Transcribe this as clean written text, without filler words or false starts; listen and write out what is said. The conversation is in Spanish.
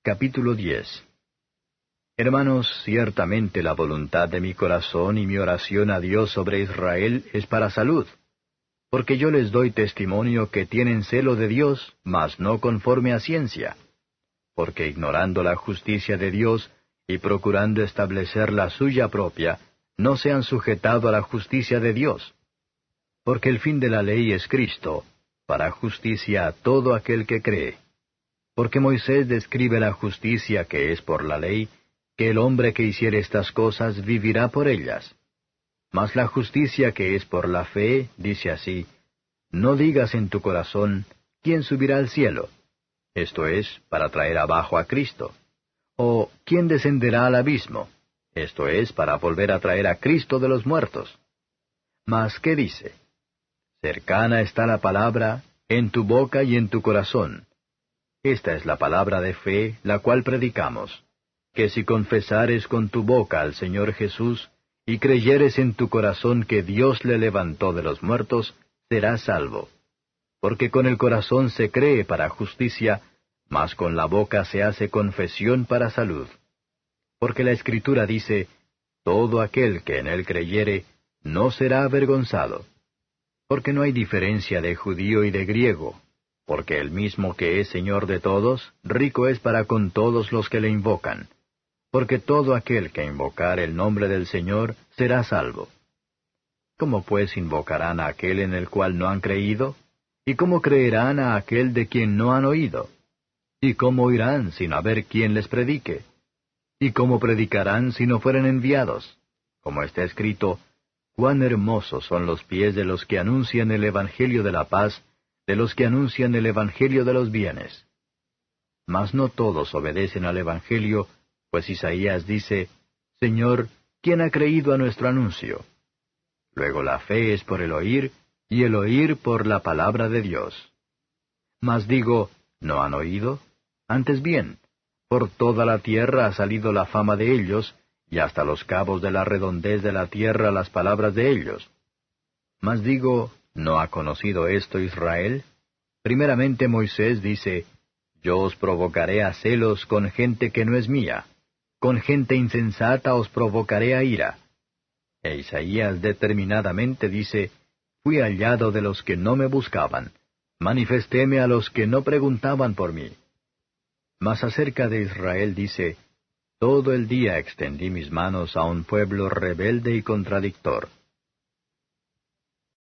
capítulo 10. Hermanos, ciertamente la voluntad de mi corazón y mi oración a Dios sobre Israel es para salud, porque yo les doy testimonio que tienen celo de Dios, mas no conforme a ciencia, porque ignorando la justicia de Dios y procurando establecer la suya propia, no se han sujetado a la justicia de Dios. Porque el fin de la ley es Cristo, para justicia a todo aquel que cree. Porque Moisés describe la justicia que es por la ley, que el hombre que hiciere estas cosas vivirá por ellas. Mas la justicia que es por la fe, dice así, no digas en tu corazón, ¿quién subirá al cielo? Esto es, para traer abajo a Cristo. O, ¿quién descenderá al abismo? Esto es, para volver a traer a Cristo de los muertos. Mas, ¿qué dice? Cercana está la palabra, en tu boca y en tu corazón. Esta es la palabra de fe, la cual predicamos, que si confesares con tu boca al Señor Jesús, y creyeres en tu corazón que Dios le levantó de los muertos, serás salvo. Porque con el corazón se cree para justicia, mas con la boca se hace confesión para salud. Porque la Escritura dice, todo aquel que en él creyere, no será avergonzado. Porque no hay diferencia de judío y de griego, porque el mismo que es Señor de todos, rico es para con todos los que le invocan. Porque todo aquel que invocar el nombre del Señor será salvo. ¿Cómo pues invocarán a aquel en el cual no han creído? ¿Y cómo creerán a aquel de quien no han oído? ¿Y cómo oirán sin haber quien les predique? ¿Y cómo predicarán si no fueren enviados? Como está escrito, cuán hermosos son los pies de los que anuncian el Evangelio de la paz, de los que anuncian el Evangelio de los bienes. Mas no todos obedecen al Evangelio, pues Isaías dice, Señor, ¿quién ha creído a nuestro anuncio? Luego la fe es por el oír, y el oír por la palabra de Dios. Mas digo, ¿no han oído? Antes bien, por toda la tierra ha salido la fama de ellos, y hasta los cabos de la redondez de la tierra las palabras de ellos. Mas digo, ¿no ha conocido esto Israel? Primeramente Moisés dice, Yo os provocaré a celos con gente que no es mía, con gente insensata os provocaré a ira. E Isaías determinadamente dice, Fui hallado de los que no me buscaban, manifestéme a los que no preguntaban por mí. Mas acerca de Israel dice, Todo el día extendí mis manos a un pueblo rebelde y contradictor.